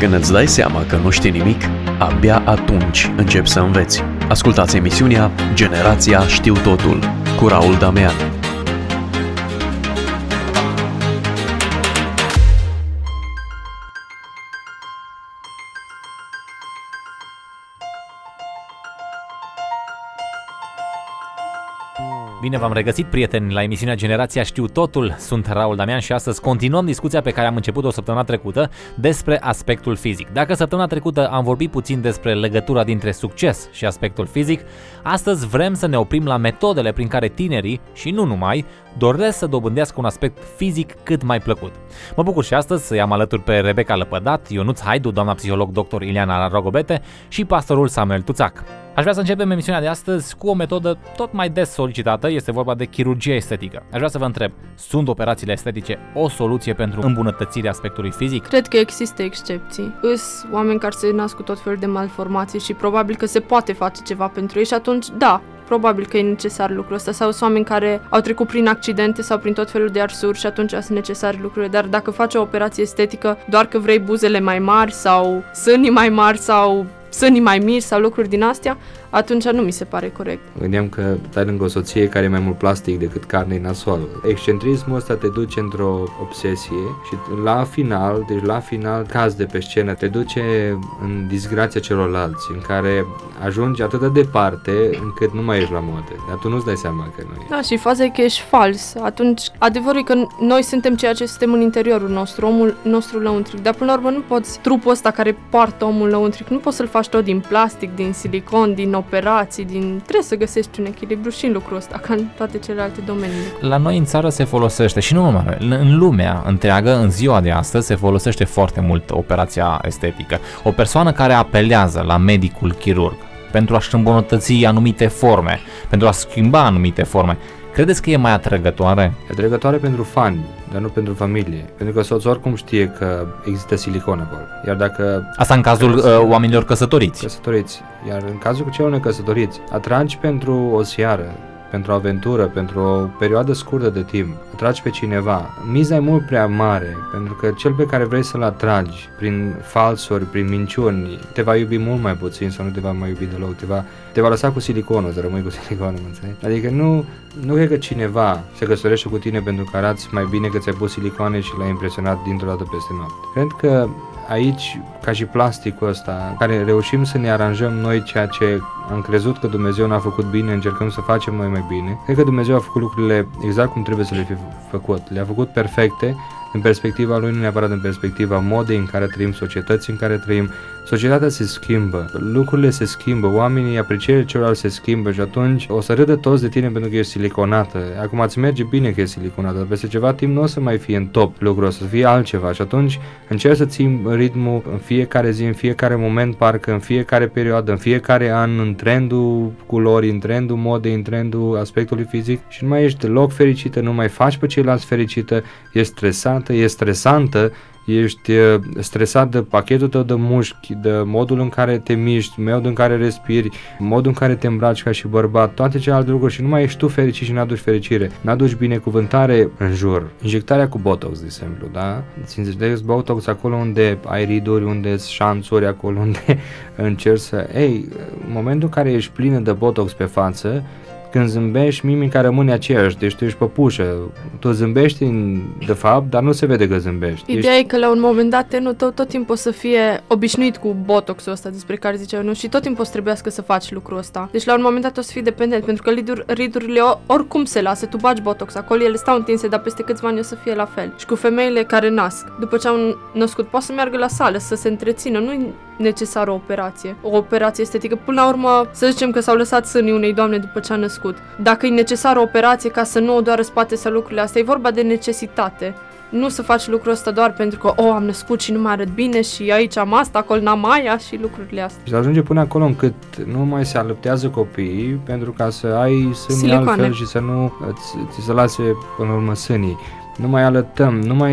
Când îți dai seama că nu știi nimic, abia atunci începi să înveți. Ascultați emisiunea Generația Știu Totul cu Raul Damean. Bine v-am regăsit, prieteni, la emisiunea Generația Știu Totul. Sunt Raul Damean și astăzi continuăm discuția pe care am început-o săptămâna trecută despre aspectul fizic. Dacă săptămâna trecută am vorbit puțin despre legătura dintre succes și aspectul fizic, astăzi vrem să ne oprim la metodele prin care tinerii, și nu numai, doresc să dobândească un aspect fizic cât mai plăcut. Mă bucur și astăzi să i-am alături pe Rebecca Lăpădat, Ionuț Haidu, doamna psiholog dr. Ileana Rogobete și pastorul Samuel Tuțac. Aș vrea să începem emisiunea de astăzi cu o metodă tot mai des solicitată, este vorba de chirurgie estetică. Aș vrea să vă întreb, sunt operațiile estetice o soluție pentru îmbunătățirea aspectului fizic? Cred că există excepții. Îs oameni care se nasc cu tot felul de malformații și probabil că se poate face ceva pentru ei și atunci, da, probabil că e necesar lucrul ăsta. Sau sunt oameni care au trecut prin accidente sau prin tot felul de arsuri și atunci sunt necesare lucrurile. Dar dacă faci o operație estetică doar că vrei buzele mai mari sau sânii mai mari sau sânii mai mici sau lucruri din astea, atunci nu mi se pare corect. Gândeam că stai lângă o soție care e mai mult plastic decât carne nasol. Excentrismul ăsta te duce într-o obsesie și la final cazi de pe scenă, te duce în disgrația celorlalți, în care ajungi atât de departe încât nu mai ești la modă. Dar tu nu-ți dai seama că nu e. Da, și faza e că ești fals. Atunci, adevărul e că noi suntem ceea ce suntem în interiorul nostru, omul nostru lăuntric. Dar până la urmă nu poți, trupul ăsta care poartă omul lăuntric, nu poți să-l faci tot din plastic, din silicon, din operații, trebuie să găsești un echilibru și în lucrul ăsta, ca în toate celelalte domenii. La noi în țară se folosește, și nu numai noi, în lumea întreagă, în ziua de astăzi, se folosește foarte mult operația estetică. O persoană care apelează la medicul chirurg pentru a-și îmbunătăți anumite forme, pentru a schimba anumite forme, credeți că e mai atrăgătoare? E atrăgătoare pentru fani, dar nu pentru familie. Pentru că soțul oricum știe că există silicon acolo. Iar dacă... Asta în cazul oamenilor căsătoriți. Iar în cazul celor necăsătoriți, atragi pentru o seară, pentru o aventură, pentru o perioadă scurtă de timp, atragi pe cineva. Miza e mult prea mare, pentru că cel pe care vrei să-l atragi prin falsuri, prin minciuni, te va iubi mult mai puțin sau nu te va mai iubi deloc, te va lăsa cu siliconul, să rămâi cu siliconul, mă înțelegi? Adică nu cred că cineva se căsătorește cu tine pentru că arăți mai bine că ți-ai pus silicoane și l-ai impresionat dintr-o dată peste noapte. Cred că aici, ca și plasticul ăsta, care reușim să ne aranjăm noi ceea ce am crezut că Dumnezeu n-a făcut bine, încercăm să facem noi mai bine. Cred că Dumnezeu a făcut lucrurile exact cum trebuie să le fi făcut. Le-a făcut perfecte în perspectiva Lui, nu neapărat în perspectiva modei în care trăim, societății în care trăim. Societatea se schimbă, lucrurile se schimbă, oamenii, aprecierea celorlalți se schimbă și atunci o să râdă toți de tine pentru că ești siliconată. Acum îți merge bine că ești siliconată, dar peste ceva timp nu o să mai fie în top lucrul ăsta, să fie altceva și atunci încerci să ții ritmul în fiecare zi, în fiecare moment, parcă în fiecare perioadă, în fiecare an, în trendul culorii, în trendul modei, în trendul aspectului fizic și nu mai ești deloc fericită, nu mai faci pe ceilalți fericită, ești stresantă, ești stresat de pachetul tău de mușchi, de modul în care te miști, modul în care respiri, modul în care te îmbraci ca și bărbat, toate celelalte lucruri și nu mai ești tu fericit și n-aduci fericire, n-aduci binecuvântare în jur. Injectarea cu Botox, de exemplu, da? Ți Botox acolo unde ai riduri, unde sunt șanțuri, acolo unde încerci să... în momentul în care ești plină de Botox pe față, când zâmbești, mimica rămâne aceeași, deci tu ești păpușă, tu zâmbești de fapt, dar nu se vede că zâmbești. Ideea e că la un moment dat tenul tău tot timpul o să fie obișnuit cu botoxul ăsta despre care ziceau nu și tot timpul o să trebuiască să faci lucrul ăsta. Deci la un moment dat o să fii dependent, pentru că ridurile oricum se lasă, tu bagi botox acolo, ele stau întinse, dar peste câțiva ani o să fie la fel. Și cu femeile care nasc, după ce au născut, poate să meargă la sală, să se întrețină, nu necesară o operație. O operație estetică. Până la urmă, să zicem că s-au lăsat sânii unei doamne după ce a născut. Dacă e necesară o operație ca să nu o doară spate sau lucrurile astea, e vorba de necesitate. Nu să faci lucrul ăsta doar pentru că am născut și nu mă arăt bine și aici am asta, acolo n-am aia și lucrurile astea. Și ajunge până acolo încât nu mai se alăptează copiii pentru ca să ai sânii altfel și să nu ți se lase până la urmă sânii. Nu mai alătăm, nu mai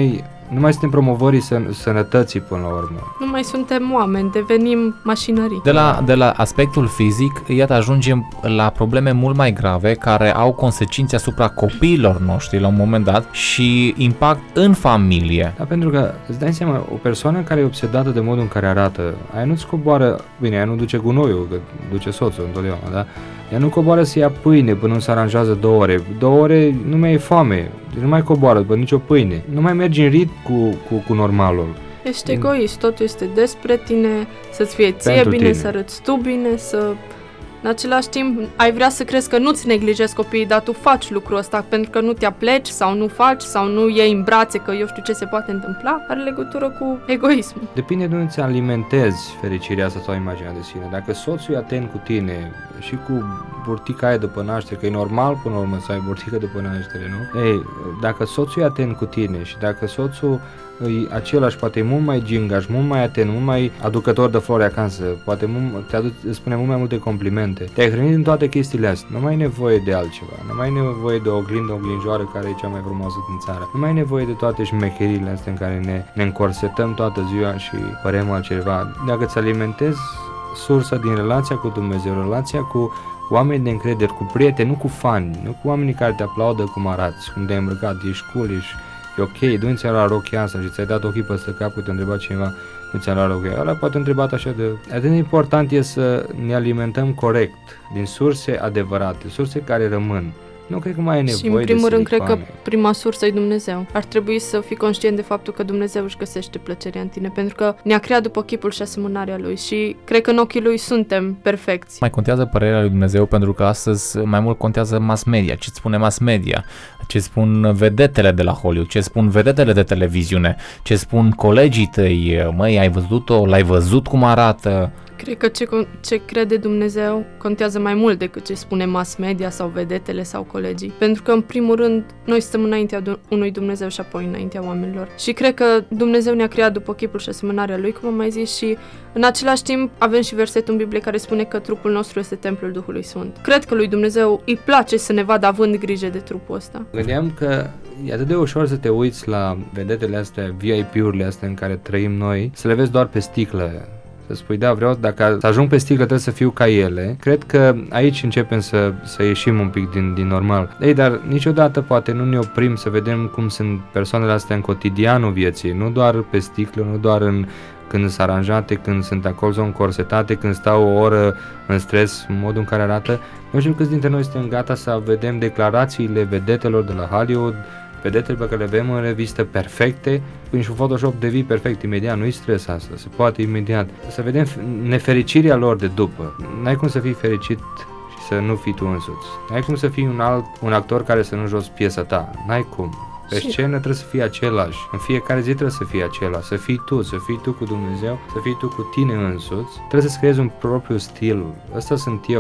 Nu mai suntem promovării sănătății până la urmă. Nu mai suntem oameni, devenim mașinării. De la aspectul fizic, iată, ajungem la probleme mult mai grave care au consecințe asupra copiilor noștri la un moment dat și impact în familie. Da, pentru că îți dai seama, o persoană care e obsedată de modul în care arată, aia nu-ți coboară, bine, aia nu duce gunoiul, că duce soțul întotdeauna, da? Ea nu coboară să ia pâine până nu se aranjează 2 ore. 2 ore nu mai e foame, nu mai coboară după nicio pâine. Nu mai mergi în ritm cu normalul. Ești egoist, totul este despre tine, să-ți fie ție Pentru bine, tine. să arăți tu bine, să... În același timp, ai vrea să crezi că nu-ți neglijezi copiii, dar tu faci lucrul ăsta pentru că nu te apleci sau nu faci sau nu iei în brațe că eu știu ce se poate întâmpla, are legătură cu egoismul. Depinde de unde ți alimentezi fericirea asta sau imaginea de sine. Dacă soțul e atent cu tine și cu burtica aia după naștere, că e normal până la urmă să ai burtică după naștere, nu? Ei, dacă soțul e atent cu tine și dacă soțul e același, poate e mult mai gingaș, mult mai atent, mult mai aducător de flori acasă, poate îți spune mult mai multe complimente. Te-ai hrănit în toate chestiile astea, nu mai ai nevoie de altceva, nu mai ai nevoie de o oglinjoară care e cea mai frumoasă din țară, nu mai ai nevoie de toate șmecheriile astea în care ne încorsetăm toată ziua și părem altceva. Dacă îți alimentezi sursa din relația cu Dumnezeu, relația cu oameni de încredere, cu prieteni, nu cu fani, nu cu oamenii care te aplaudă cum arăți, cum te-ai îmbrăcat, ești cool, e ok, du-mi ți-a luat rochia asta și ți-ai dat ochii peste cap, te-a întrebat cineva, nu ți-a luat rochia, ăla poate întrebat așa de... Atât de important e să ne alimentăm corect, din surse adevărate, surse care rămân. Nu cred că mai e nevoie de Și în primul rând, cred că silicoane. prima sursă e Dumnezeu. Ar trebui să fii conștient de faptul că Dumnezeu își găsește plăcerea în tine, pentru că ne-a creat după chipul și asemănarea Lui și cred că în ochii Lui suntem perfecți. Mai contează părerea lui Dumnezeu pentru că astăzi mai mult contează mass media, ce spune mass media, ce spun vedetele de la Hollywood, ce spun vedetele de televiziune, ce spun colegii tăi, măi, ai văzut-o, l-ai văzut cum arată. Cred că ce crede Dumnezeu contează mai mult decât ce spune mass media sau vedetele sau colegii. Pentru că, în primul rând, noi stăm înaintea unui Dumnezeu și apoi înaintea oamenilor. Și cred că Dumnezeu ne-a creat după chipul și asemănarea Lui, cum am mai zis, și în același timp avem și versetul în Biblie care spune că trupul nostru este templul Duhului Sfânt. Cred că lui Dumnezeu îi place să ne vadă având grijă de trupul ăsta. Gândeam că e atât de ușor să te uiți la vedetele astea, VIP-urile astea în care trăim noi, să le vezi doar pe sticlă. Să spui, da, vreau, dacă să ajung pe sticlă trebuie să fiu ca ele. Cred că aici începem să ieșim un pic din normal. Ei, dar niciodată poate nu ne oprim să vedem cum sunt persoanele astea în cotidianul vieții, nu doar pe sticlă, nu doar când sunt aranjate, când sunt acolo sau încorsetate, când stau o oră în stres, în modul în care arată. Nu știu câți dintre noi suntem gata să vedem declarațiile vedetelor de la Hollywood, vedetele pe care le avem în revistă perfecte, prin și un Photoshop devii perfect imediat, nu-i stres asta, se poate imediat. Să vedem nefericirea lor de după. N-ai cum să fii fericit și să nu fii tu însuți. N-ai cum să fii un actor care să nu joci piesa ta. N-ai cum. Pe scenă trebuie să fii același. În fiecare zi trebuie să fii același. Să fii tu cu Dumnezeu, să fii tu cu tine însuți. Trebuie să-ți creezi un propriu stil. Ăsta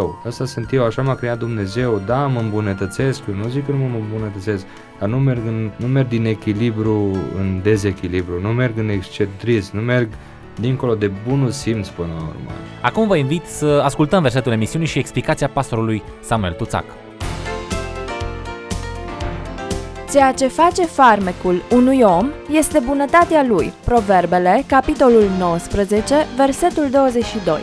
sunt eu, așa m-a creat Dumnezeu. Da, mă îmbunătățesc, eu nu zic că nu mă îmbunătățesc, dar nu merg din echilibru în dezechilibru, nu merg în excentrism, nu merg dincolo de bunul simț până la urmă. Acum vă invit să ascultăm versetul emisiunii și explicația pastorului Samuel Tuțac. Ceea ce face farmecul unui om este bunătatea lui. Proverbele, capitolul 19, versetul 22.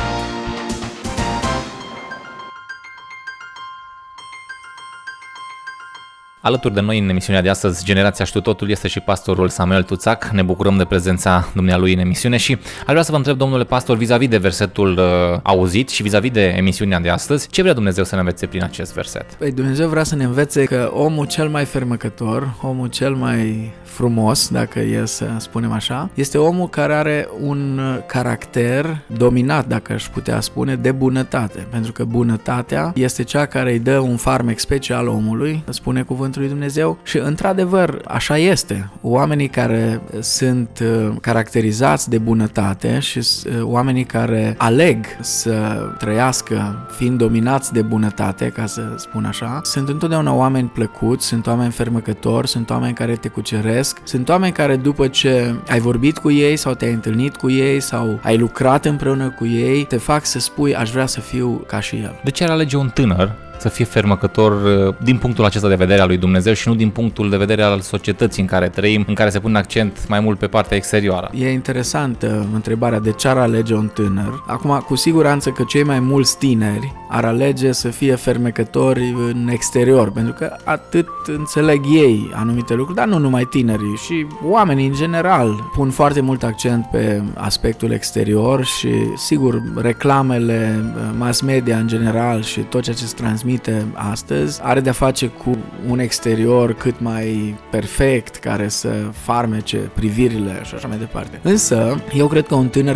Alături de noi în emisiunea de astăzi, Generația Știu Totul, este și pastorul Samuel Tuțac. Ne bucurăm de prezența dumnealui în emisiune și aș vrea să vă întreb, domnule pastor, vis-a-vis de versetul auzit și vis-a-vis de emisiunea de astăzi, ce vrea Dumnezeu să ne învețe prin acest verset? Păi Dumnezeu vrea să ne învețe că omul cel mai fermecător, omul cel mai frumos, dacă e să spunem așa, este omul care are un caracter dominat, dacă aș putea spune, de bunătate. Pentru că bunătatea este cea care îi dă un farmec special omului, spune cuvântul lui Dumnezeu, și într-adevăr așa este. Oamenii care sunt caracterizați de bunătate și oamenii care aleg să trăiască fiind dominați de bunătate, ca să spun așa, sunt întotdeauna oameni plăcuți, sunt oameni fermecători, sunt oameni care te cuceresc, sunt oameni care după ce ai vorbit cu ei sau te-ai întâlnit cu ei sau ai lucrat împreună cu ei, te fac să spui, aș vrea să fiu ca și el. De ce ar alege un tânăr să fie fermecător din punctul acesta de vedere al lui Dumnezeu și nu din punctul de vedere al societății în care trăim, în care se pune accent mai mult pe partea exterioară? E interesantă întrebarea de ce ar alege un tânăr. Acum, cu siguranță că cei mai mulți tineri ar alege să fie fermecători în exterior, pentru că atât înțeleg ei anumite lucruri, dar nu numai tinerii, și oamenii în general pun foarte mult accent pe aspectul exterior și, sigur, reclamele, mass media în general și tot ceea ce se transmite astăzi are de-a face cu un exterior cât mai perfect, care să farmece privirile și așa mai departe. Însă, eu cred că un tânăr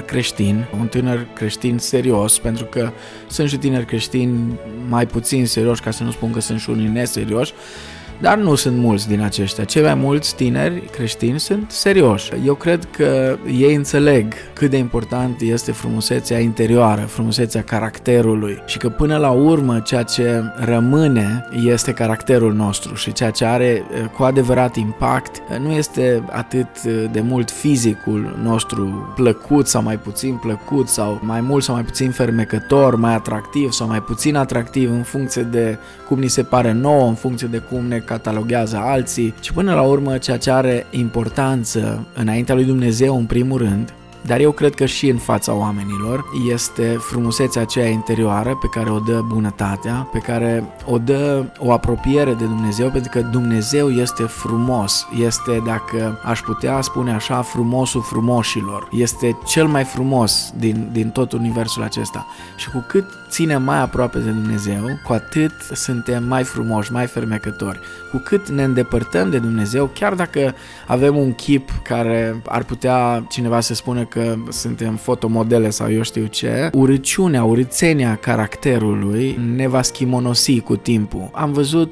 creștin serios, pentru că sunt și tineri creștini mai puțin serioși, ca să nu spun că sunt și unii neserioși, dar nu sunt mulți din aceștia. Cei mai mulți tineri creștini sunt serioși. Eu cred că ei înțeleg cât de important este frumusețea interioară, frumusețea caracterului și că până la urmă ceea ce rămâne este caracterul nostru și ceea ce are cu adevărat impact nu este atât de mult fizicul nostru plăcut sau mai puțin plăcut sau mai mult sau mai puțin fermecător, mai atractiv sau mai puțin atractiv în funcție de cum ni se pare nouă, în funcție de cum ne cataloghează alții, ci până la urmă ceea ce are importanță înaintea lui Dumnezeu în primul rând, dar eu cred că și în fața oamenilor, este frumusețea aceea interioară pe care o dă bunătatea, pe care o dă o apropiere de Dumnezeu, pentru că Dumnezeu este frumos, este, dacă aș putea spune așa, frumosul frumoșilor, este cel mai frumos din tot universul acesta și cu cât ținem mai aproape de Dumnezeu, cu atât suntem mai frumoși, mai fermecători. Cu cât ne îndepărtăm de Dumnezeu, chiar dacă avem un chip care ar putea cineva să spună că suntem fotomodele sau eu știu ce, urâțenia caracterului ne va schimonosi cu timpul. Am văzut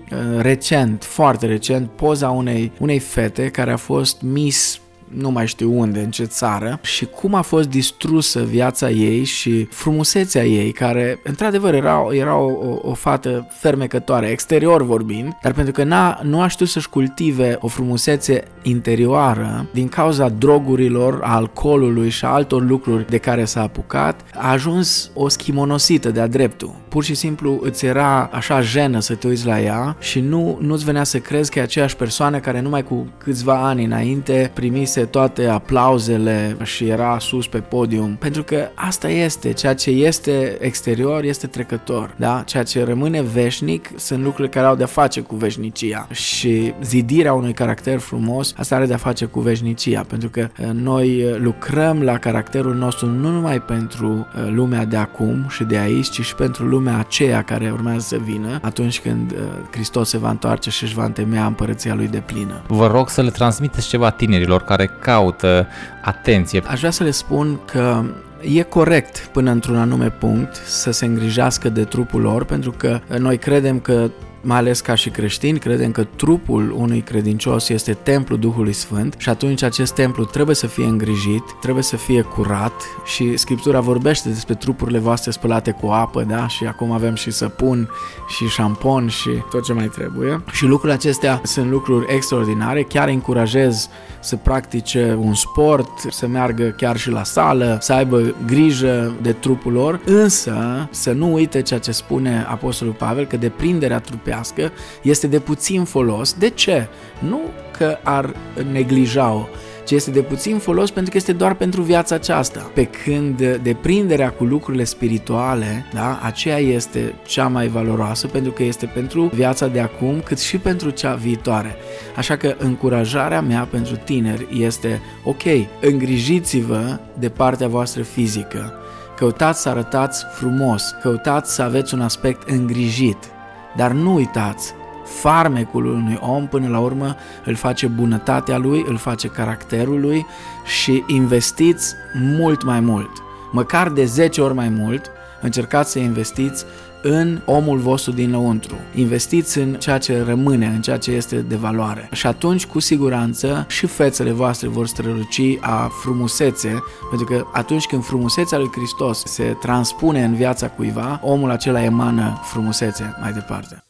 foarte recent, poza unei fete care a fost Miss nu mai știu unde, în ce țară, și cum a fost distrusă viața ei și frumusețea ei, care într-adevăr era o fată fermecătoare, exterior vorbind, dar pentru că nu a știut să-și cultive o frumusețe interioară, din cauza drogurilor, a alcoolului și a altor lucruri de care s-a apucat, a ajuns o schimonosită de-a dreptul. Pur și simplu îți era așa jenă să te uiți la ea și nu-ți venea să crezi că e aceeași persoană care numai cu câțiva ani înainte primise toate aplauzele și era sus pe podium, pentru că asta este, ceea ce este exterior este trecător, da? Ceea ce rămâne veșnic sunt lucrurile care au de-a face cu veșnicia și zidirea unui caracter frumos, asta are de-a face cu veșnicia, pentru că noi lucrăm la caracterul nostru nu numai pentru lumea de acum și de aici, ci și pentru lumea aceea care urmează să vină atunci când Hristos se va întoarce și își va întemeia împărăția lui deplină. Vă rog să le transmiteți ceva tinerilor care caută atenție. Aș vrea să le spun că e corect până într-un anume punct să se îngrijească de trupul lor, pentru că noi credem că, mai ales ca și creștini, credem că trupul unui credincios este templul Duhului Sfânt și atunci acest templu trebuie să fie îngrijit, trebuie să fie curat și Scriptura vorbește despre trupurile voastre spălate cu apă, da? Și acum avem și săpun și șampon și tot ce mai trebuie. Și lucrurile acestea sunt lucruri extraordinare, chiar încurajez să practice un sport, să meargă chiar și la sală, să aibă grijă de trupul lor, însă să nu uite ceea ce spune Apostolul Pavel, că deprinderea trupească este de puțin folos. De ce? Nu că ar neglija-o, ci este de puțin folos pentru că este doar pentru viața aceasta. Pe când deprinderea cu lucrurile spirituale, da, aceea este cea mai valoroasă pentru că este pentru viața de acum cât și pentru cea viitoare. Așa că încurajarea mea pentru tineri este: ok, îngrijiți-vă de partea voastră fizică, căutați să arătați frumos, căutați să aveți un aspect îngrijit, dar nu uitați, farmecul unui om până la urmă îl face bunătatea lui, îl face caracterul lui și investiți mult mai mult, măcar de 10 ori mai mult, încercați să investiți în omul vostru dinăuntru, investiți în ceea ce rămâne, în ceea ce este de valoare și atunci cu siguranță și fețele voastre vor străluci a frumusețe, pentru că atunci când frumusețea lui Hristos se transpune în viața cuiva, omul acela emană frumusețe mai departe.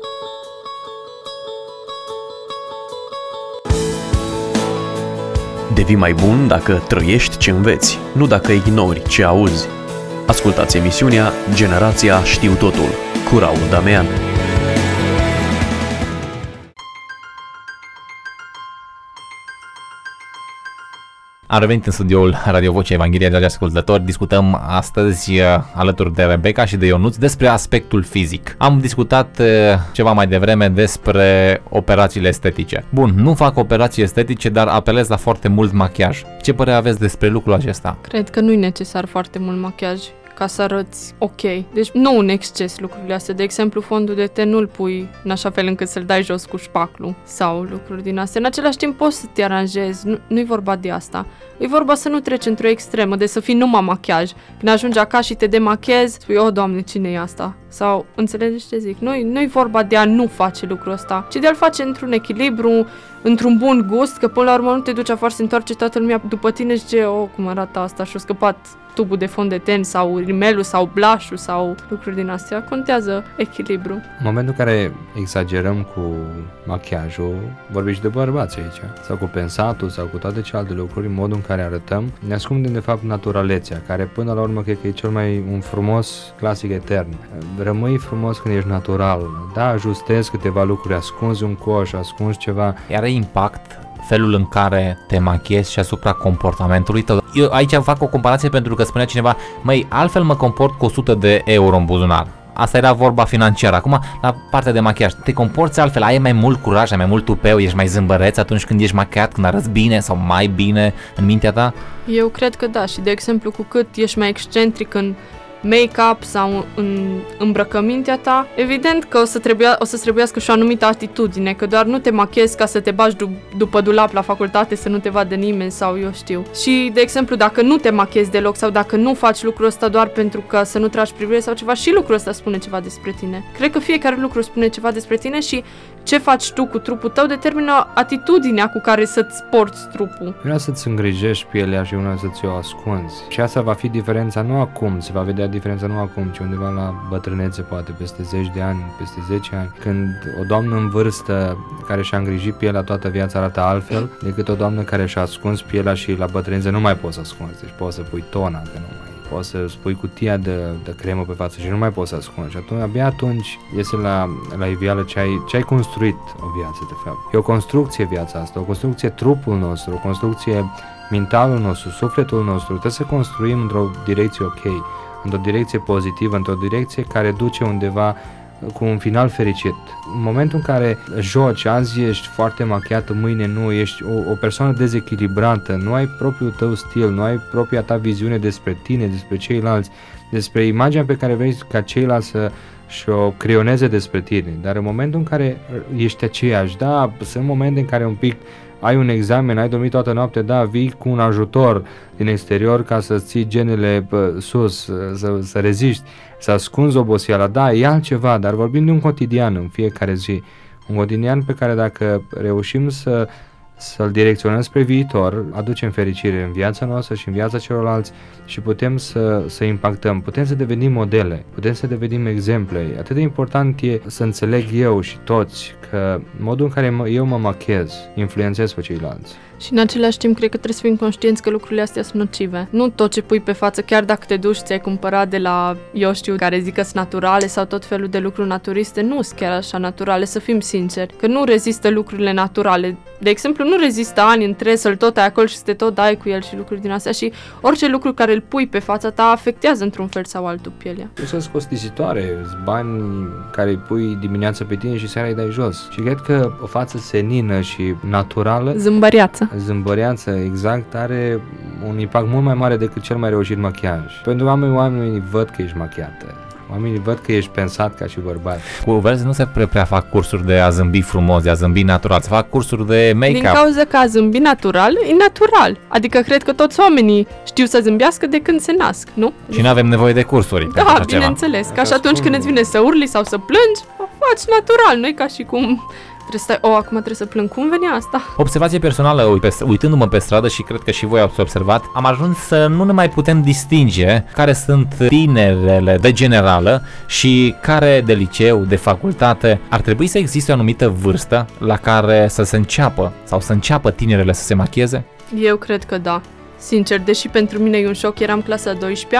Devii mai bun dacă trăiești ce înveți, nu dacă ignori ce auzi. Ascultați emisiunea Generația Știu Totul. cu Raul Damean. Am revenit în studioul Radio Vocea Evangheliei, dragi ascultători. Discutăm astăzi alături de Rebecca și de Ionuț despre aspectul fizic. Am discutat ceva mai devreme despre operațiile estetice. Bun, nu fac operații estetice, dar apelez la foarte mult machiaj. Ce părere aveți despre lucrul acesta? Cred că nu e necesar foarte mult machiaj ca să arăți ok. Deci nu în exces lucrurile astea. De exemplu, fondul de ten nu-l pui în așa fel încât să-l dai jos cu șpaclu sau lucruri din astea. În același timp poți să te aranjezi, nu-i vorba de asta. E vorba să nu treci într-o extremă, de să fii numai machiaj. Când ajungi acasă și te demachezi, spui, o, Doamne, cine e asta? Sau, înțelegi ce zic? Nu-i vorba de a nu face lucrul ăsta, ci de a-l face într-un echilibru, într-un bun gust, că până la urmă nu te duci afară, se întoarce toată lumea după tine și zice, cum arată asta? Și-a scăpat tubul de fond de ten sau rimelul sau blush-ul sau lucruri din astea. Contează echilibru. În momentul în care exagerăm cu machiajul, vorbim și de bărbați aici, sau cu pensatul sau cu toate celelalte lucruri, în modul în care arătăm, ne ascundem de fapt naturalețea, care până la urmă cred că e cel mai un frumos clasic etern. Rămâi frumos când ești natural. Da, ajustezi câteva lucruri, ascunzi un coș, ascunzi ceva. Are impact felul în care te machiezi și asupra comportamentului tău. Eu aici fac o comparație pentru că spunea cineva, măi, altfel mă comport cu 100 de euro în buzunar. Asta era vorba financiară. Acum, la partea de machiaj, te comporți altfel, ai mai mult curaj, ai mai mult tupeu, ești mai zâmbăreț atunci când ești machiat, când arăți bine sau mai bine în mintea ta? Eu cred că da, și de exemplu, cu cât ești mai excentric în make-up sau în îmbrăcămintea ta, evident că o să trebuiască și o anumită atitudine, că doar nu te machiezi ca să te bagi după dulap la facultate să nu te vadă nimeni sau eu știu. Și, de exemplu, dacă nu te machiezi deloc sau dacă nu faci lucrul ăsta doar pentru că să nu tragi privire sau ceva, și lucrul ăsta spune ceva despre tine. Cred că fiecare lucru spune ceva despre tine și ce faci tu cu trupul tău determină atitudinea cu care să-ți porți trupul. Una să-ți îngrijești pielea și una să-ți o ascunzi. Și asta va fi diferența nu acum, se va vedea diferența nu acum, ci undeva la bătrânețe, poate peste 10 de ani, peste 10 ani, când o doamnă în vârstă care și-a îngrijit pielea toată viața arată altfel decât o doamnă care și-a ascuns pielea și la bătrânețe nu mai poți să ascunzi, deci poți să pui tona, că nu mai poți să spui cutia de cremă pe față și nu mai poți să ascunzi. Și abia atunci iese la iveală ce ai construit o viață, de fapt. E o construcție viața asta, o construcție trupul nostru, o construcție mentalul nostru, sufletul nostru. Trebuie să construim într-o direcție ok, într-o direcție pozitivă, într-o direcție care duce undeva cu un final fericit. În momentul în care joci, azi ești foarte machiată, mâine nu, ești o persoană dezechilibrată, nu ai propriul tău stil, nu ai propria ta viziune despre tine, despre ceilalți, despre imaginea pe care vrei ca ceilalți să și-o creioneze despre tine. Dar în momentul în care ești aceeași, da, sunt momente în care un pic ai un examen, ai dormit toată noaptea, da, vii cu un ajutor din exterior ca să ții genele sus, să reziști, să ascunzi oboseala, da, e altceva, dar vorbim de un cotidian în fiecare zi, un cotidian pe care dacă reușim să-l direcționăm spre viitor, aducem fericire în viața noastră și în viața celorlalți și putem să impactăm, putem să devenim modele, putem să devenim exemple. Atât de important e să înțeleg eu și toți că modul în care eu mă machez influențez pe ceilalți. Și în același timp cred că trebuie să fim conștienți că lucrurile astea sunt nocive. Nu tot ce pui pe față, chiar dacă te duci ți-ai cumpărat de la, eu știu, care zic că sunt naturale sau tot felul de lucruri naturiste, nu sunt chiar așa naturale, să fim sinceri, că nu rezistă lucrurile naturale. De exemplu, nu rezistă ani întregi să-l tot ai acolo și să te tot dai cu el și lucruri din astea și orice lucru care îl pui pe fața ta afectează într-un fel sau altul pielea. Nu sunt costisitoare, bani care îi pui dimineața pe tine și seara îi dai jos. Și cred că o față senină și naturală, zâmbăreață, exact, are un impact mult mai mare decât cel mai reușit machiaj. Pentru că oamenii văd că ești machiată. Oamenii văd că ești pensat ca și bărbat. Cu verzi nu se prea fac cursuri de a zâmbi frumos, de a zâmbi natural, se fac cursuri de make-up. Din cauza că a zâmbi natural e natural. Adică cred că toți oamenii știu să zâmbească de când se nasc, nu? Și nu avem nevoie de cursuri. Da, bineînțeles. Ca și atunci când îți vine să urli sau să plângi, o faci natural, nu e ca și cum trebuie să acum trebuie să plâng. Cum venea asta? Observație personală, uitându-mă pe stradă și cred că și voi ați observat, am ajuns să nu ne mai putem distinge care sunt tinerele de generală și care de liceu, de facultate. Ar trebui să existe o anumită vârstă la care să se înceapă sau să înceapă tinerele să se machieze? Eu cred că da. Sincer, deși pentru mine e un șoc, eram clasa 12-a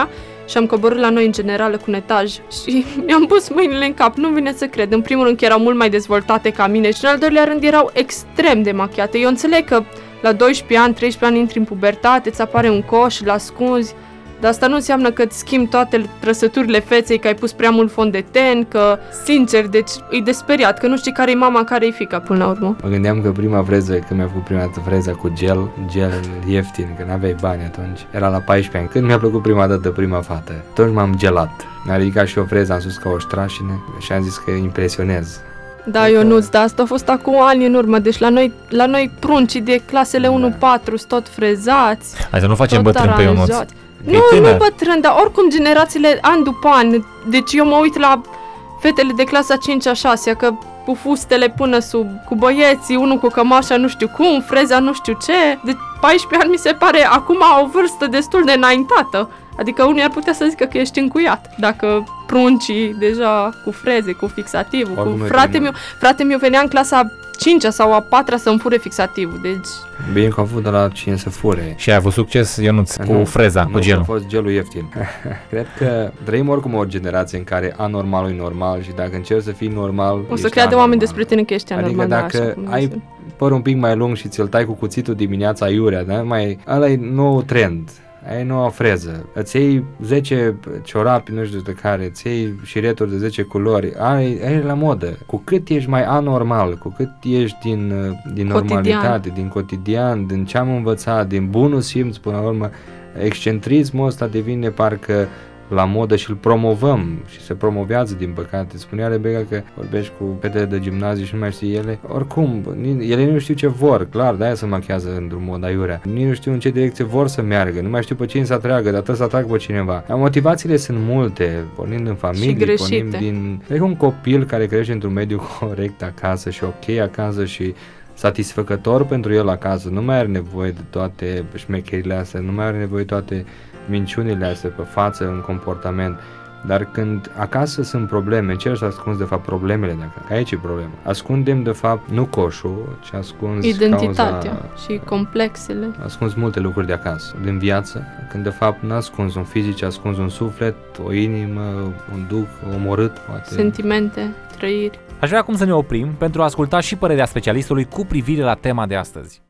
și am coborât la noi în generală cu un etaj și mi-am pus mâinile în cap, nu vine să cred. În primul rând că erau mult mai dezvoltate ca mine și în al doilea rând erau extrem de machiate. Eu înțeleg că la 12 ani, 13 ani intri în pubertate, îți apare un coș, îl ascunzi, dar asta nu înseamnă că îți schimbi toate trăsăturile feței, că ai pus prea mult fond de ten, că, sincer, deci e desperiat, că nu știi care-i mama, care-i fiica până la urmă. Mă gândeam că prima freză, când mi-a făcut prima dată freza cu gel ieftin, că n-aveai bani atunci, era la 14 ani. Când mi-a plăcut prima dată prima fată, atunci m-am gelat. Mi-a ridicat și o freză, am sus ca o strașină și am zis că impresionez. Da, Ionuț, dar asta a fost acum ani în urmă, deci la noi pruncii de clasele 1-4 sunt tot frezați. Hai să nu facem bătrân pe Ionuț. Nu bătrân, dar oricum generațiile an după an, deci eu mă uit la fetele de clasa 5-a 6-a, că cu fustele până sub, cu băieții, unul cu cămașa nu știu cum, freza nu știu ce, de 14 ani mi se pare acum o vârstă destul de înaintată. Adică unii ar putea să zică că ești încuiat, dacă pruncii deja cu freze, cu fixativul, cu frate meu venea în clasa 5-a sau a 4-a să-mi fure fixativul, deci... Bine că am avut de la cine să fure. Și ai avut succes, Ionuț, cu freza, cu gelul. Nu, a fost gelul ieftin. Cred că trăim oricum o generație în care anormalul e normal și dacă încerci să fii normal, o să creadă oameni despre tine că ești anormal. Adică dacă ai părul un pic mai lung și ți-l tai cu cuțitul dimineața aiurea, da? Ăla e nou trend. Ai noua freză, îți iei 10 ciorapi, nu știu de care, îți iei șireturi de 10 culori, ai la modă. Cu cât ești mai anormal, cu cât ești din normalitate, din cotidian, din ce am învățat, din bunul simț, până la urmă, excentrismul ăsta devine parcă la modă și îl promovăm și se promovează, din păcate. Spunea Rebecca că vorbești cu fetele de gimnaziu și nu mai știi ele. Oricum, ele nu știu ce vor, clar, de-aia se machează într-un mod aiurea. Nici nu știu în ce direcție vor să meargă, nu mai știu pe cine să atragă, dar trebuie să atragă pe cineva. Motivațiile sunt multe, pornind în familie, pornind din... Cred că un copil care crește într-un mediu corect acasă și ok acasă și satisfăcător pentru el acasă, nu mai are nevoie de toate șmecherile astea, nu mai are nevoie de toate minciunile astea pe față, în comportament. Dar când acasă sunt probleme, ce să ascunzi de fapt problemele de acasă? Aici e problema. Ascundem de fapt nu coșul, ci ascunzi identitatea și complexele. Ascunzi multe lucruri de acasă, din viață, când de fapt nu ascunzi un fizic, ci ascunzi un suflet, o inimă, un duh omorât, poate. Sentimente, trăiri. Aș vrea acum să ne oprim pentru a asculta și părerea specialistului cu privire la tema de astăzi.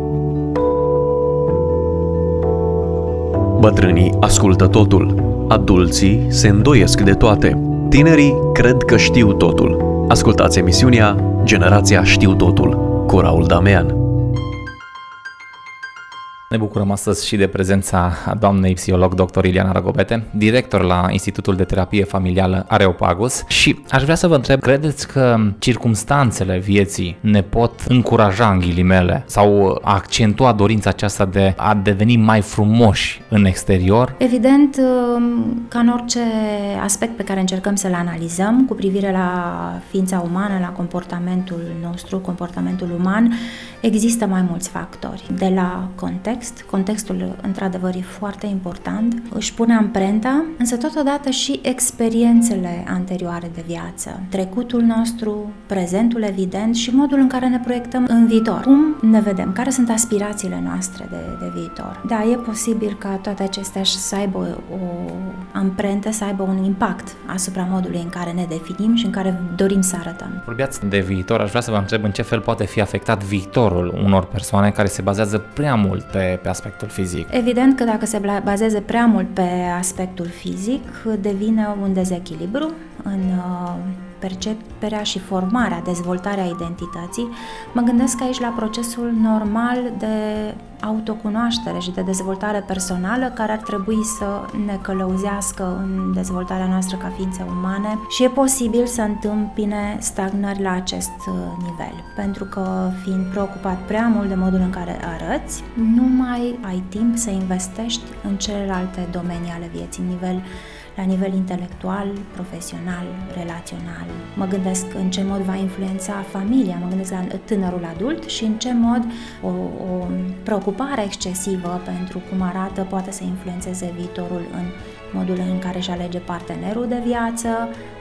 Bătrânii ascultă totul, adulții se îndoiesc de toate, tinerii cred că știu totul. Ascultați emisiunea Generația Știu Totul cu Raul Damean. Ne bucurăm astăzi și de prezența doamnei psiholog dr. Iliana Ragobete, director la Institutul de Terapie Familială Areopagus, și aș vrea să vă întreb, credeți că circumstanțele vieții ne pot încuraja, în ghilimele, sau accentua dorința aceasta de a deveni mai frumoși în exterior? Evident, ca în orice aspect pe care încercăm să-l analizăm cu privire la ființa umană, la comportamentul nostru, comportamentul uman, există mai mulți factori. De la contextul într-adevăr e foarte important, își pune amprenta, însă totodată și experiențele anterioare de viață, trecutul nostru, prezentul evident și modul în care ne proiectăm în viitor. Cum ne vedem? Care sunt aspirațiile noastre de viitor? Da, e posibil ca toate acestea să aibă o amprentă, să aibă un impact asupra modului în care ne definim și în care dorim să arătăm. Vorbeați de viitor, aș vrea să vă întreb în ce fel poate fi afectat viitorul unor persoane care se bazează prea mult pe aspectul fizic. Evident că dacă se bazează prea mult pe aspectul fizic, devine un dezechilibru în perceperea și formarea, dezvoltarea identității. Mă gândesc aici la procesul normal de autocunoaștere și de dezvoltare personală care ar trebui să ne călăuzească în dezvoltarea noastră ca ființe umane și e posibil să întâmpine stagnări la acest nivel, pentru că fiind preocupat prea mult de modul în care arăți, nu mai ai timp să investești în celelalte domenii ale vieții, la nivel intelectual, profesional, relațional. Mă gândesc în ce mod va influența familia, mă gândesc la tânărul adult și în ce mod o preocupare excesivă pentru cum arată poate să influențeze viitorul în modul în care își alege partenerul de viață,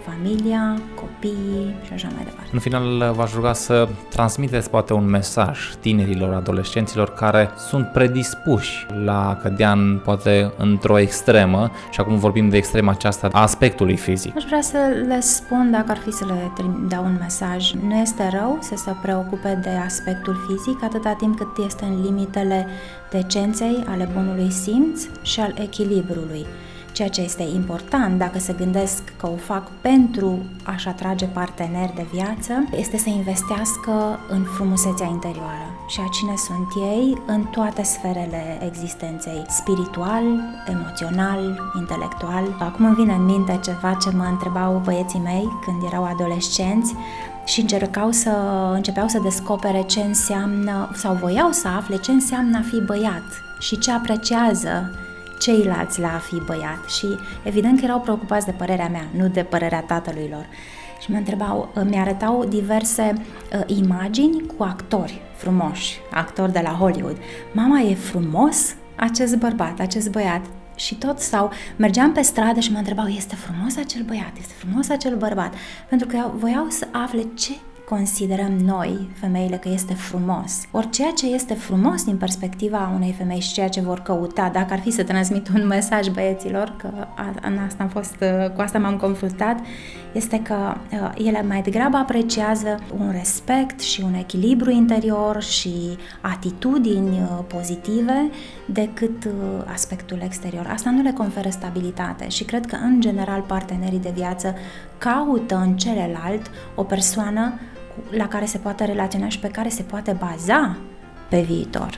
familia, copiii și așa mai departe. În final, v-aș ruga să transmiteți poate un mesaj tinerilor, adolescenților care sunt predispuși la a cădea poate într-o extremă, și acum vorbim de extrema aceasta a aspectului fizic. Aș vrea să le spun, dacă ar fi să le dau un mesaj, nu este rău să se preocupe de aspectul fizic atâta timp cât este în limitele decenței, ale bunului simț și al echilibrului. Ceea ce este important, dacă se gândesc că o fac pentru a-și atrage parteneri de viață, este să investească în frumusețea interioară și a cine sunt ei în toate sferele existenței, spiritual, emoțional, intelectual. Acum îmi vine în minte ceva ce mă întrebau băieții mei când erau adolescenți și începeau să descopere ce înseamnă, sau voiau să afle ce înseamnă a fi băiat și ce apreciază ceilalți la a fi băiat și evident că erau preocupați de părerea mea, nu de părerea tatălui lor. Și mă întrebau, mi-arătau diverse imagini cu actori frumoși, actori de la Hollywood. Mama, e frumos acest bărbat, acest băiat? Și tot sau mergeam pe stradă și mă întrebau, este frumos acel băiat, este frumos acel bărbat? Pentru că voiau să afle ce considerăm noi, femeile, că este frumos. Ori ceea ce este frumos din perspectiva unei femei și ceea ce vor căuta, dacă ar fi să transmit un mesaj băieților, că cu asta m-am confruntat, este că ele mai degrabă apreciază un respect și un echilibru interior și atitudini pozitive decât aspectul exterior. Asta nu le conferă stabilitate și cred că, în general, partenerii de viață caută în celălalt o persoană la care se poate relaționa și pe care se poate baza pe viitor.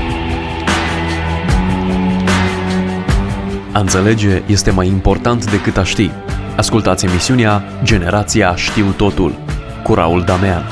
A înțelege este mai important decât a ști. Ascultați emisiunea Generația Știu Totul cu Raul Damean.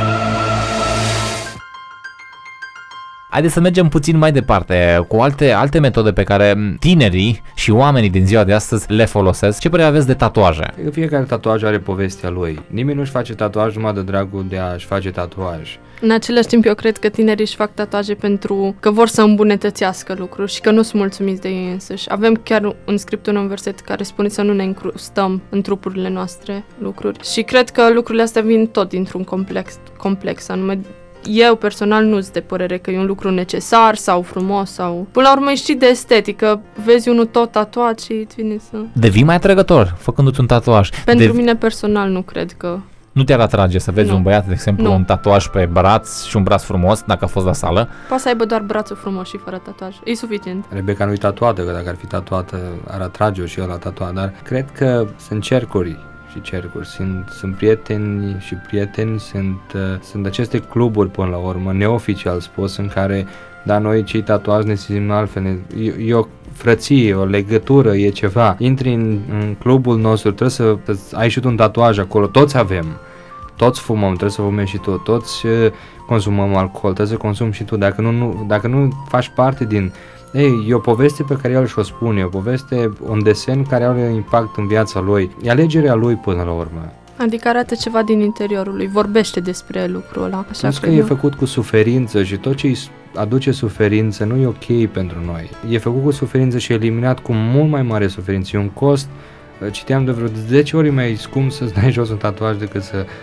Haideți să mergem puțin mai departe cu alte metode pe care tinerii și oamenii din ziua de astăzi le folosesc. Ce părere aveți de tatuaje? Fiecare tatuaj are povestea lui. Nimeni nu-și face tatuaj numai de dragul de a-și face tatuaj. În același timp, eu cred că tinerii își fac tatuaje pentru că vor să îmbunătățească lucruri și că nu sunt mulțumiți de ei însuși. Avem chiar în Scriptură un verset care spune să nu ne încrustăm în trupurile noastre lucruri. Și cred că lucrurile astea vin tot dintr-un complex, anume eu personal nu sunt de părere că e un lucru necesar sau frumos sau... Până la urmă ești de estetică, vezi unul tot tatuat și îți vine să... Devii mai atrăgător făcându-ți un tatuaj. Pentru mine personal nu cred că... Nu te-ar atrage să vezi un băiat, de exemplu, un tatuaj pe braț și un braț frumos, dacă a fost la sală? Poate să aibă doar brațul frumos și fără tatuaj. E suficient. Rebecca nu-i tatuată, că dacă ar fi tatuată ar atrage-o și ăla tatuat, dar cred că sunt cercuri și cercuri, sunt prieteni și prieteni, sunt aceste cluburi până la urmă, neoficial spus, în care, da, noi cei tatuați ne simțim altfel, e o frăție, o legătură, e ceva. Intri în clubul nostru, trebuie să ai și tu un tatuaj acolo, toți avem, toți fumăm, trebuie să fumezi și tu, toți consumăm alcool, trebuie să consumi și tu, dacă nu faci parte din... e o poveste pe care el și-o spune, o poveste, un desen care are impact în viața lui, e alegerea lui până la urmă. Adică arată ceva din interiorul lui, vorbește despre lucrul ăla. Așa că e făcut cu suferință și tot ce îi aduce suferință nu e ok pentru noi. E făcut cu suferință și eliminat cu mult mai mare suferință. E un cost, citeam de vreo 10 ori mai scump să-ți dai jos un tatuaj decât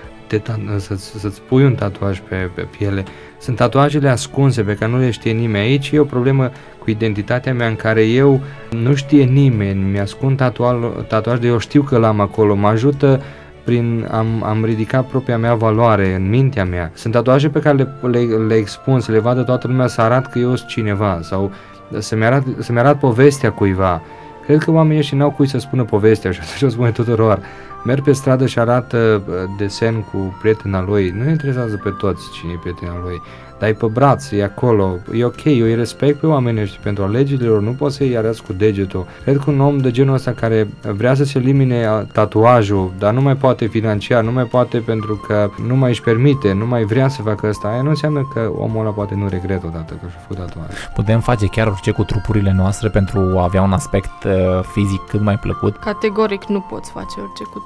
să-ți pui un tatuaj pe piele. Sunt tatuajele ascunse pe care nu le știe nimeni. Aici e o problemă cu identitatea mea în care eu nu știe nimeni, mi-ascund tatuaj de eu știu că l-am acolo, mă ajută am ridicat propria mea valoare în mintea mea. Sunt tatuaje pe care le expun, să le vadă toată lumea, să arăt că eu sunt cineva sau să-mi arăt povestea cuiva. Cred că oamenii ăștia n-au cui să spună povestea și atunci o spune tuturor. Merg pe stradă și arată desen cu prietena lui, nu interesează pe toți cine e prietena lui, dar e pe braț, e acolo, e ok, eu îi respect pe oamenii ăștia pentru alegerile lor, nu poți să-i arăți cu degetul. Cred că un om de genul ăsta care vrea să se elimine tatuajul, dar nu mai poate financiar, nu mai poate pentru că nu mai își permite, nu mai vrea să facă asta, aia nu înseamnă că omul ăla poate nu regretă odată că și-a făcut tatuaj. Putem face chiar orice cu trupurile noastre pentru a avea un aspect fizic cât mai plăcut? Categoric nu poți face orice cu trupurile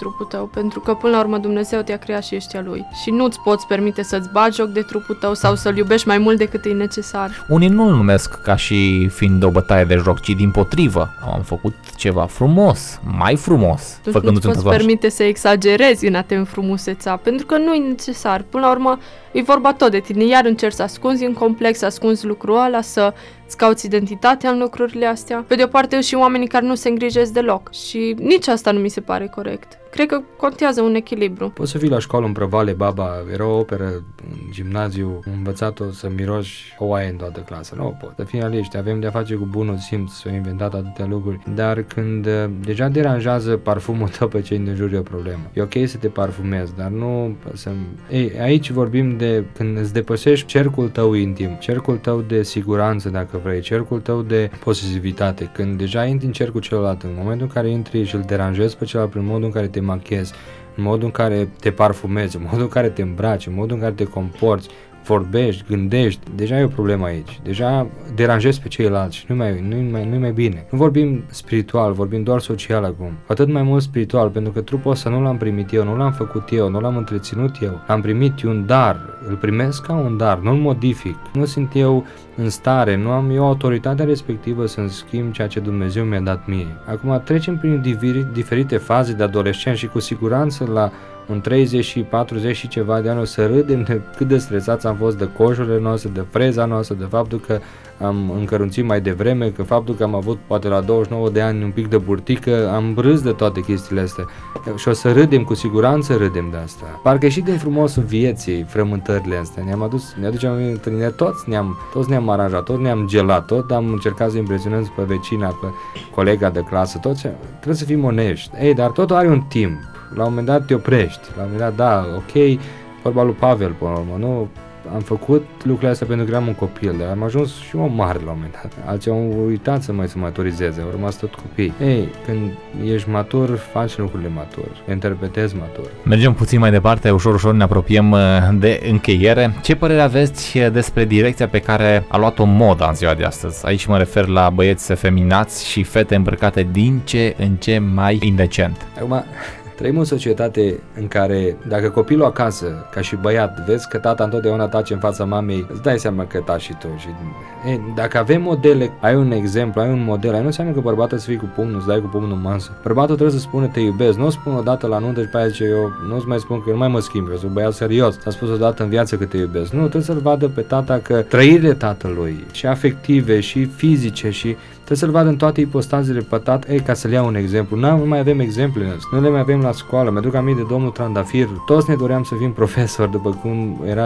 trupul tău, pentru că până la urmă Dumnezeu te-a creat și ești a Lui. Și nu-ți poți permite să-ți bagi joc de trupul tău sau să-L iubești mai mult decât e necesar. Unii nu-l numesc ca și fiind o bătaie de joc, ci dimpotrivă. Am făcut ceva frumos, mai frumos, Tu făcându-ți un nu-ți poți tatuaj. permite să exagerezi în a te înfrumuseța, pentru că nu e necesar. Până la urmă, e vorba tot de tine. Iar încerci să ascunzi în complex, să ascunzi lucrul ăla, să-ți cauți identitatea în lucrurile astea. Pe de o parte, și oamenii care nu se îngrijesc deloc. Și nici asta nu mi se pare corect. Cred că contează un echilibru. Poți să fii la școală în Prăvale, Baba, era o operă în gimnaziu, învățat-o să miroși o oaie în toată clasa. Nu pot. Să fim realiști, avem de-a face cu bunul simț, s-au inventat atâtea lucruri, dar când deja deranjează parfumul tău pe cei din jur, e o problemă. E ok să te parfumezi, dar nu să... Ei, aici vorbim de când îți depășești cercul tău intim, cercul tău de siguranță, dacă vrei, cercul tău de posesivitate, când deja intri în cercul celălalt, în momentul în care intri și îl deranjezi pe celălalt prin modul în care te machiezi, în modul în care te parfumezi, în modul în care te îmbraci, în modul în care te comporți, vorbești, gândești, deja e o problemă aici. Deja deranjezi pe ceilalți și nu-i mai bine. Nu vorbim spiritual, vorbim doar social acum. Cu atât mai mult spiritual, pentru că trupul ăsta nu l-am primit eu, nu l-am făcut eu, nu l-am întreținut eu. L-am primit un dar, îl primesc ca un dar, nu-l modific. Nu sunt eu în stare, nu am eu autoritatea respectivă să-mi schimb ceea ce Dumnezeu mi-a dat mie. Acum trecem prin diferite faze de adolescent și cu siguranță la în 30 și 40 și ceva de ani o să râdem de cât de stresați am fost de cojurile noastre, de freza noastră, de faptul că am încărunțit mai devreme, că faptul că am avut poate la 29 de ani un pic de burtică, am râs de toate chestiile astea. Și o să râdem, cu siguranță râdem de asta. Parcă și din frumosul vieții, frământările astea, ne aducem în întâlnire, toți ne-am aranjat, toți ne-am gelat, tot am încercat să impresionăm pe vecina, pe colega de clasă, toți, trebuie să fim onești. Ei, dar totul are un timp. La un moment dat te oprești, la un moment dat, da, ok, vorba lui Pavel, până la urmă, nu, am făcut lucrurile astea pentru că eram un copil, dar am ajuns și om mare la un moment dat. Alții au uitat să maturizeze, au rămas tot copii. Ei, când ești matur, faci lucrurile matur, interpretezi matur. Mergem puțin mai departe, ușor ne apropiem de încheiere. Ce părere aveți despre direcția pe care a luat-o moda în ziua de astăzi? Aici mă refer la băieți efeminați și fete îmbrăcate din ce în ce mai indecent. Acum, trăim o societate în care dacă copilul acasă, ca și băiat, vezi că tata întotdeauna tace în fața mamei, îți dai seama că taci și tu. Și, dacă avem modele, ai un exemplu, ai un model, nu înseamnă că bărbatul să fii cu pumnul, să dai cu pumnul în masă. Bărbatul trebuie să spună te iubesc, nu o spun odată la nuntă și pe aia zice eu, nu-ți mai spun că nu mai mă schimb, eu sunt băiat serios, s-a spus odată în viață că te iubesc. Nu, trebuie să-l vadă pe tata că trăirile tatălui, și afective, și fizice, și trebuie să-l vadă în toate ipostazile pe tată, ca să-l iau un exemplu. Nu mai avem exemple, nu le mai avem la școală. Mi-aduc aminte de domnul Trandafir, toți ne doream să fim profesori, după cum era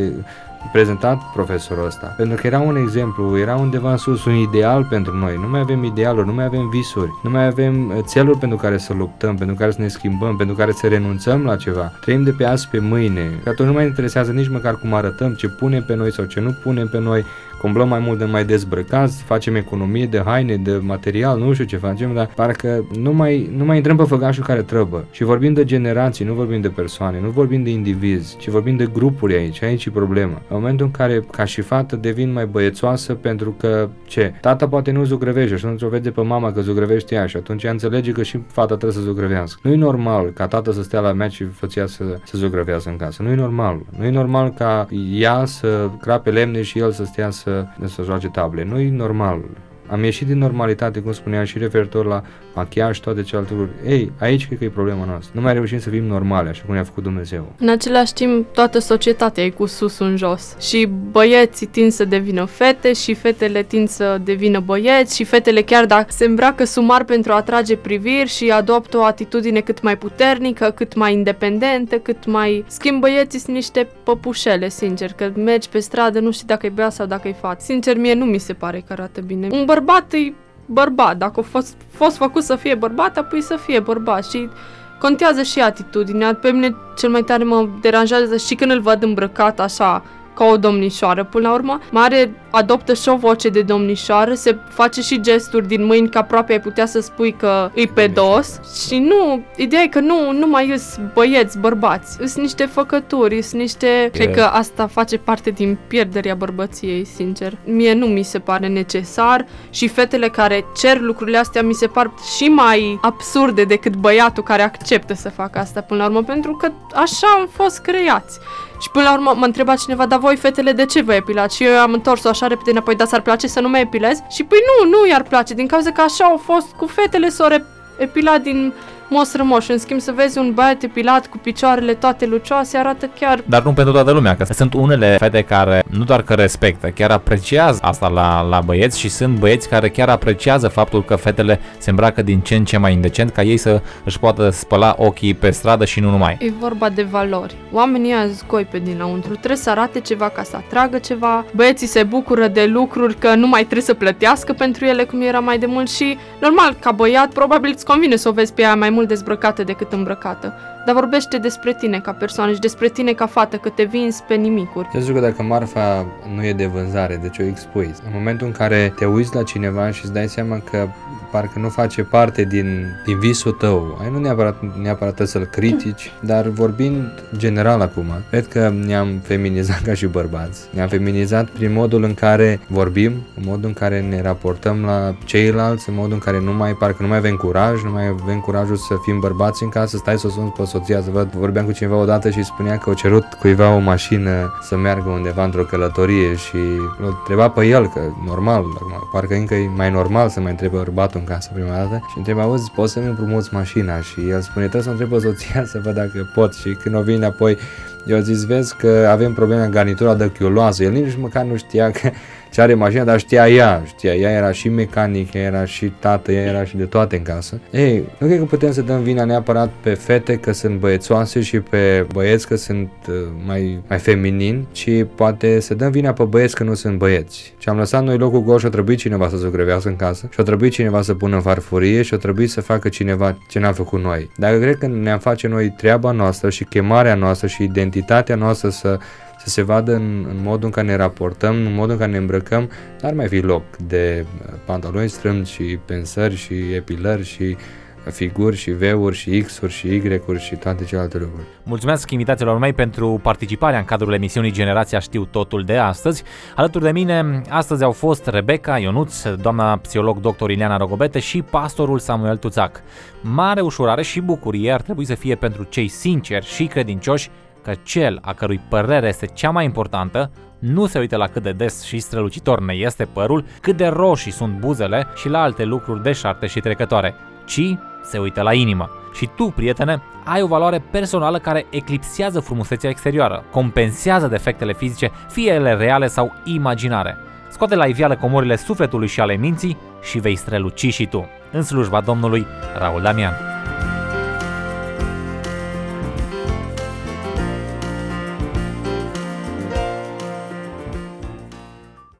prezentat profesorul ăsta, pentru că era un exemplu, era undeva în sus, un ideal pentru noi. Nu mai avem idealuri, nu mai avem visuri, nu mai avem țeluri pentru care să luptăm, pentru care să ne schimbăm, pentru care să renunțăm la ceva. Trăim de pe azi pe mâine, că atunci nu mai interesează nici măcar cum arătăm, ce punem pe noi sau ce nu punem pe noi, umblăm mai mult de mai dezbrăcați, facem economie de haine, de material, nu știu ce facem, dar parcă nu mai intrăm pe făgașul care trebuie. Și vorbim de generații, nu vorbim de persoane, nu vorbim de indivizi, ci vorbim de grupuri aici e problema. În momentul în care, ca și fată, devin mai băiețoasă pentru că, ce? Tata poate nu zugrăvește și atunci o vede pe mama că zugrăvește ea și atunci ea înțelege că și fata trebuie să zugrăvească. Nu e normal ca tata să stea la meci și făția să zugrăvească în casă. Nu e normal. Nu e normal ca ea să crape lemne și el să stea să joace table. Nu e normal. Am ieșit din normalitate, cum spuneam, și referitor la machiaj și toate celelalte lucruri. Ei, aici cred că e problema noastră. Nu mai reușim să fim normale, așa cum ne-a făcut Dumnezeu. În același timp, toată societatea e cu sus în jos. Și băieții tind să devină fete și fetele tind să devină băieți și fetele chiar dacă se îmbracă sumar pentru a atrage priviri și adoptă o atitudine cât mai puternică, cât mai independentă, cât mai... Schimb, băieții sunt niște păpușele, sincer, că mergi pe stradă, nu știi dacă e băiat sau dacă e fată. Sincer, mie nu mi se pare că arată bine. Un bărbat e bărbat, dacă a fost făcut să fie bărbat, apoi să fie bărbat și contează și atitudinea. Pe mine cel mai tare mă deranjează și când îl văd îmbrăcat așa ca o domnișoară până la urmă. Mare adoptă și o voce de domnișoară, se face și gesturi din mâini că aproape ai putea să spui că îi pedos. Și nu, ideea e că nu mai îs băieți, bărbați. Îs niște făcături, îs niște... Cred că asta face parte din pierderea bărbăției, sincer. Mie nu mi se pare necesar și fetele care cer lucrurile astea mi se par și mai absurde decât băiatul care acceptă să facă asta până la urmă, pentru că așa am fost creați. Și până la urmă mă întreba cineva, dar voi fetele de ce vă epilați? Și eu am întors-o așa repede înapoi, dar s-ar place să nu mă epilez? Și păi nu i-ar place, din cauza că așa au fost cu fetele, s-au epilat din mos rămoș. În schimb, să vezi un băiat epilat cu picioarele toate lucioase, arată chiar... Dar nu pentru toată lumea, că sunt unele fete care nu doar că respectă, chiar apreciază asta la băieți și sunt băieți care chiar apreciază faptul că fetele se îmbracă din ce în ce mai indecent ca ei să își poată spăla ochii pe stradă și nu numai. E vorba de valori. Oamenii ăia zgoi pe dinăuntru, trebuie să arate ceva ca să atragă ceva. Băieții se bucură de lucruri că nu mai trebuie să plătească pentru ele cum era mai de mult și normal, ca băiat, probabil îți convine să o vezi pe ea mai mult dezbrăcată decât îmbrăcată. Dar vorbește despre tine ca persoană și despre tine ca fată, că te vinzi pe nimicuri. Pentru că dacă marfa nu e de vânzare, deci o expui. În momentul în care te uiți la cineva și îți dai seama că parcă nu face parte din visul tău, ai nu neapărat să-l critici, dar vorbind general acum, cred că ne-am feminizat ca și bărbați. Ne-am feminizat prin modul în care vorbim, în modul în care ne raportăm la ceilalți, în modul în care parcă nu mai avem curaj, nu mai avem curajul să fim bărbați în casă, stai să o suni pe soția, să văd. Vorbeam cu cineva odată și spunea că au cerut cuiva o mașină să meargă undeva într-o călătorie și l-a întrebat pe el, că normal, parcă încă e mai normal să mai întrebe bărbatul în casă prima dată și întreba, auzi, poți să-mi împrumuți mașina? Și el spune, trebuie să întreb soția să văd dacă pot și când o vine apoi, eu zis, vezi că avem probleme în garnitura de chiuloasă, el nici măcar nu știa că ce are mașina, dar știa ea, era și mecanic, era și tată, ea era și de toate în casă. Ei, nu cred că putem să dăm vina neapărat pe fete că sunt băiețoase și pe băieți că sunt mai feminini, ci poate să dăm vina pe băieți că nu sunt băieți. Și am lăsat noi locul gol și a trebuit cineva să zugrăvească în casă și a trebuit cineva să pună în farfurie și a trebuit să facă cineva ce n-am făcut noi. Dacă cred că ne-am face noi treaba noastră și chemarea noastră și identitatea noastră să se vadă în modul în care ne raportăm, în modul în care ne îmbrăcăm, n-ar mai fi loc de pantaloni strâmbi și pensări și epilări și figuri și V-uri și X-uri și Y-uri și toate celelalte lucruri. Mulțumesc invitațiilor mei pentru participarea în cadrul emisiunii Generația Știu Totul de astăzi. Alături de mine astăzi au fost Rebecca Ionuț, doamna psiholog dr. Ileana Rogobete și pastorul Samuel Tuțac. Mare ușurare și bucurie ar trebui să fie pentru cei sinceri și credincioși că cel a cărui părere este cea mai importantă nu se uită la cât de des și strălucitor ne este părul, cât de roșii sunt buzele și la alte lucruri deșarte și trecătoare, ci se uită la inimă. Și tu, prietene, ai o valoare personală care eclipsează frumusețea exterioară, compensează defectele fizice, fie ele reale sau imaginare. Scoate la iveală comorile sufletului și ale minții și vei străluci și tu. În slujba Domnului, Raul Damian.